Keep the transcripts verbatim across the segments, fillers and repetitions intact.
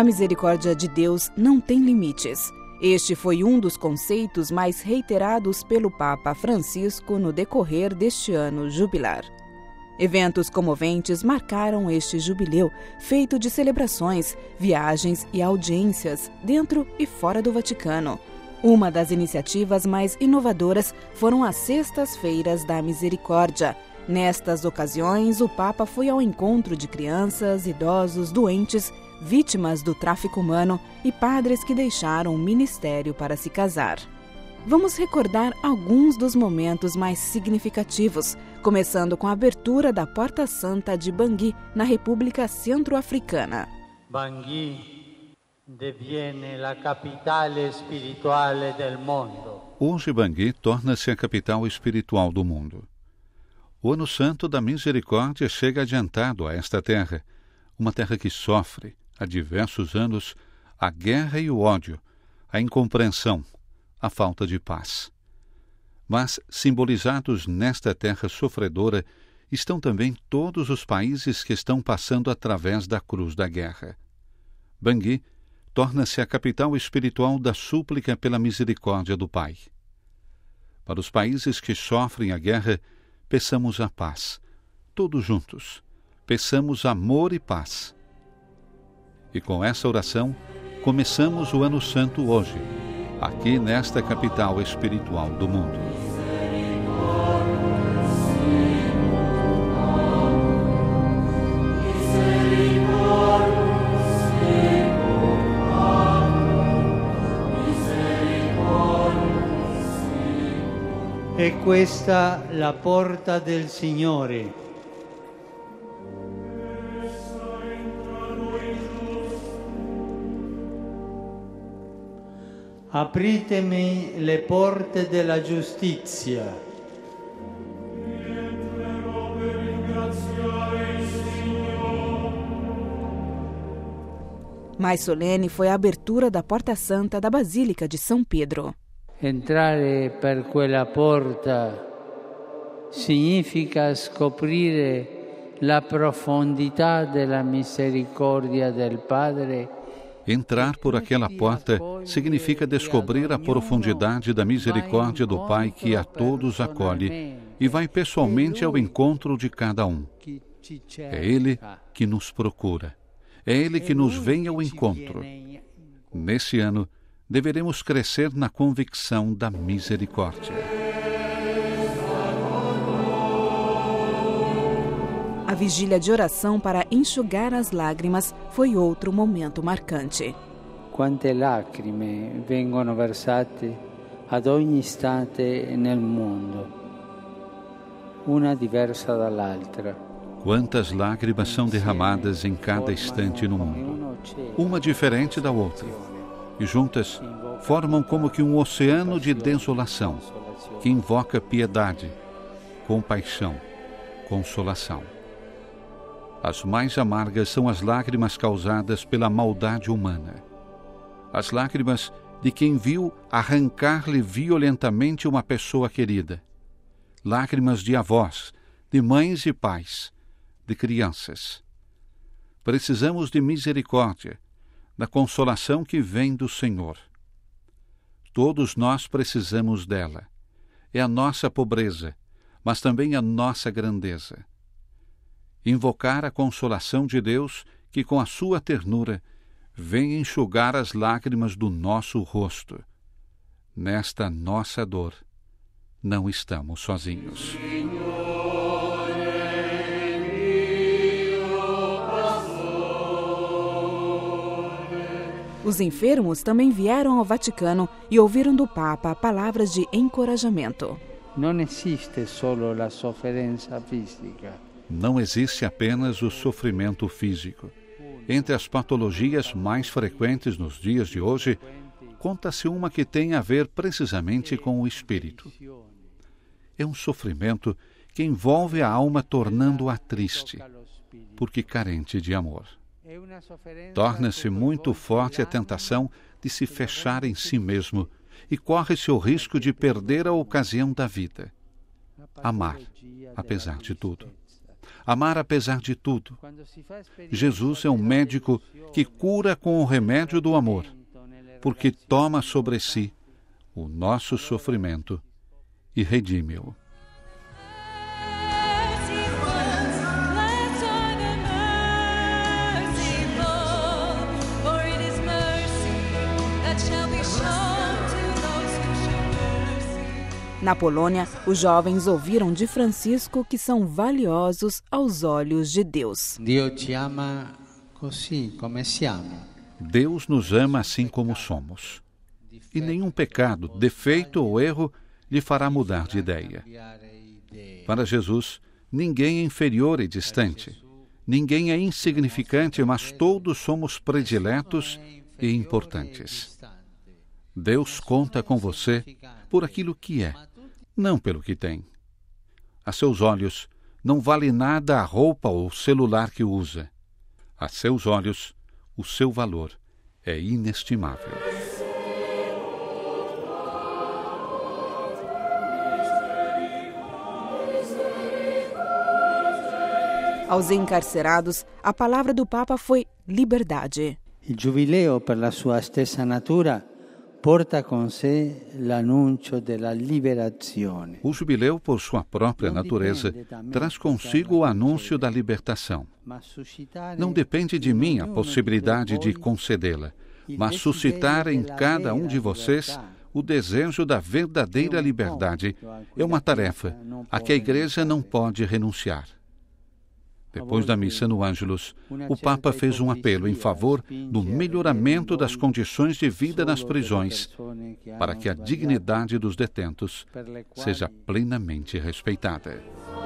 A misericórdia de Deus não tem limites. Este foi um dos conceitos mais reiterados pelo Papa Francisco no decorrer deste ano jubilar. Eventos comoventes marcaram este jubileu, feito de celebrações, viagens e audiências dentro e fora do Vaticano. Uma das iniciativas mais inovadoras foram as Sextas-feiras da Misericórdia. Nestas ocasiões, o Papa foi ao encontro de crianças, idosos, doentes, vítimas do tráfico humano e padres que deixaram o ministério para se casar. Vamos recordar alguns dos momentos mais significativos, começando com a abertura da Porta Santa de Bangui, na República Centro-Africana. Bangui diviene la capitale spirituale del mondo. Hoje Bangui torna-se a capital espiritual do mundo. O Ano Santo da Misericórdia chega adiantado a esta terra, uma terra que sofre, há diversos anos, a guerra e o ódio, a incompreensão, a falta de paz. Mas, simbolizados nesta terra sofredora, estão também todos os países que estão passando através da cruz da guerra. Bangui torna-se a capital espiritual da súplica pela misericórdia do Pai. Para os países que sofrem a guerra, peçamos a paz, todos juntos, peçamos amor e paz. E com essa oração, começamos o Ano Santo hoje, aqui nesta capital espiritual do mundo. E questa la porta del Signore. Apritemi le porte della giustizia. Mais solene foi a abertura da Porta Santa da Basílica de São Pedro. Entrare per quella porta significa scoprire la profondità della misericordia del Padre. Entrar por aquela porta significa descobrir a profundidade da misericórdia do Pai que a todos acolhe e vai pessoalmente ao encontro de cada um. É Ele que nos procura. É Ele que nos vem ao encontro. Nesse ano, deveremos crescer na convicção da misericórdia. A vigília de oração para enxugar as lágrimas foi outro momento marcante. Quante lacrime vengono versate ad ogni istante nel mundo, una diversa dall'altra. Quantas lágrimas são derramadas em cada instante no mundo, uma diferente da outra, e juntas formam como que um oceano de desolação, que invoca piedade, compaixão, consolação. As mais amargas são as lágrimas causadas pela maldade humana. As lágrimas de quem viu arrancar-lhe violentamente uma pessoa querida. Lágrimas de avós, de mães e pais, de crianças. Precisamos de misericórdia, da consolação que vem do Senhor. Todos nós precisamos dela. É a nossa pobreza, mas também a nossa grandeza. Invocar a consolação de Deus, que com a sua ternura vem enxugar as lágrimas do nosso rosto. Nesta nossa dor, não estamos sozinhos. Os enfermos também vieram ao Vaticano e ouviram do Papa palavras de encorajamento. Não existe solo a sofferenza física. Não existe apenas o sofrimento físico. Entre as patologias mais frequentes nos dias de hoje, conta-se uma que tem a ver precisamente com o espírito. É um sofrimento que envolve a alma tornando-a triste, porque carente de amor. Torna-se muito forte a tentação de se fechar em si mesmo e corre-se o risco de perder a ocasião da vida. Amar, apesar de tudo. amar apesar de tudo. Jesus é um médico que cura com o remédio do amor, porque toma sobre si o nosso sofrimento e redime-o. Na Polônia, os jovens ouviram de Francisco que são valiosos aos olhos de Deus. Dio ci ama così come siamo. Deus nos ama assim como somos. E nenhum pecado, defeito ou erro lhe fará mudar de ideia. Para Jesus, ninguém é inferior e distante. Ninguém é insignificante, mas todos somos prediletos e importantes. Deus conta com você por aquilo que é, não pelo que tem. A seus olhos, não vale nada a roupa ou o celular que usa. A seus olhos, o seu valor é inestimável. Aos encarcerados, a palavra do Papa foi liberdade. Il Giubileo, per la sua stessa natura, porta com sé l'annuncio della liberazione. O jubileu, por sua própria natureza, traz consigo o anúncio da libertação. Não depende de mim a possibilidade de concedê-la, mas suscitar em cada um de vocês o desejo da verdadeira liberdade é uma tarefa a que a Igreja não pode renunciar. Depois da missa no Ângelus, o Papa fez um apelo em favor do melhoramento das condições de vida nas prisões, para que a dignidade dos detentos seja plenamente respeitada.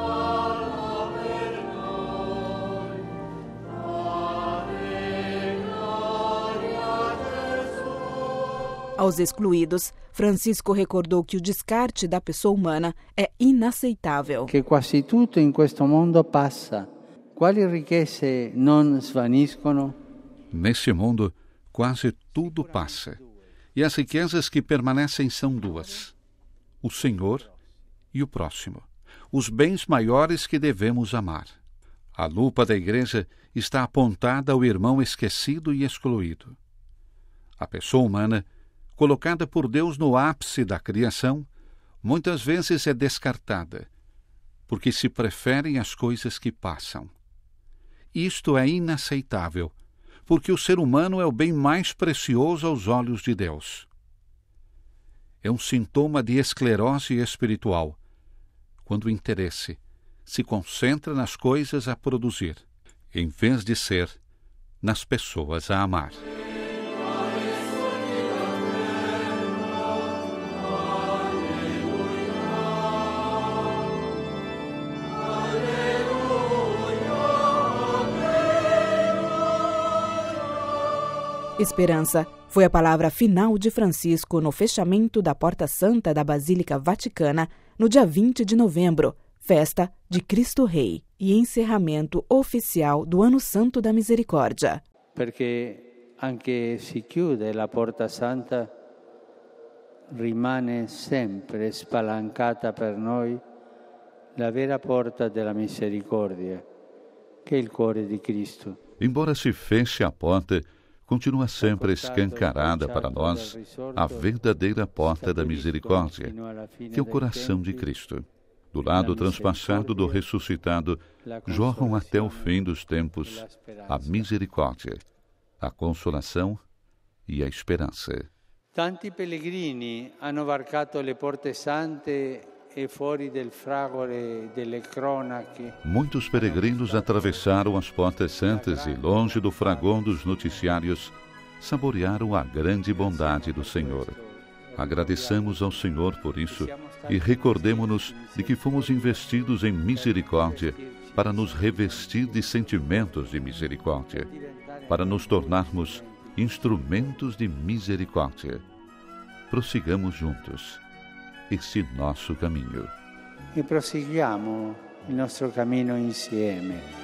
Aos excluídos, Francisco recordou que o descarte da pessoa humana é inaceitável. Que quasi tutto in questo mondo passa. Quali ricchezze non svaniscono? Nesse mundo, quase tudo passa. E as riquezas que permanecem são duas: o Senhor e o próximo, os bens maiores que devemos amar. A lupa da Igreja está apontada ao irmão esquecido e excluído. A pessoa humana, colocada por Deus no ápice da criação, muitas vezes é descartada, porque se preferem as coisas que passam. Isto é inaceitável, porque o ser humano é o bem mais precioso aos olhos de Deus. É um sintoma de esclerose espiritual, quando o interesse se concentra nas coisas a produzir, em vez de ser nas pessoas a amar. Esperança foi a palavra final de Francisco no fechamento da Porta Santa da Basílica Vaticana no dia vinte de novembro, festa de Cristo Rei e encerramento oficial do Ano Santo da Misericórdia. Perché anche si chiude la Porta Santa, rimane sempre spalancata per noi la vera porta della misericordia, che è il cuore di Cristo. Embora se feche a porta, continua sempre escancarada para nós a verdadeira porta da misericórdia, que é o coração de Cristo. Do lado transpassado do ressuscitado, jorram até o fim dos tempos a misericórdia, a consolação e a esperança. Tanti pellegrini hanno varcato le porte sante e fuori del fragore delle cronache. Muitos peregrinos atravessaram as portas santas e, longe do fragor dos noticiários, saborearam a grande bondade do Senhor. Agradeçamos ao Senhor por isso e recordemo-nos de que fomos investidos em misericórdia para nos revestir de sentimentos de misericórdia, para nos tornarmos instrumentos de misericórdia. Prossigamos juntos esse nosso caminho. E proseguiamo il nostro cammino insieme.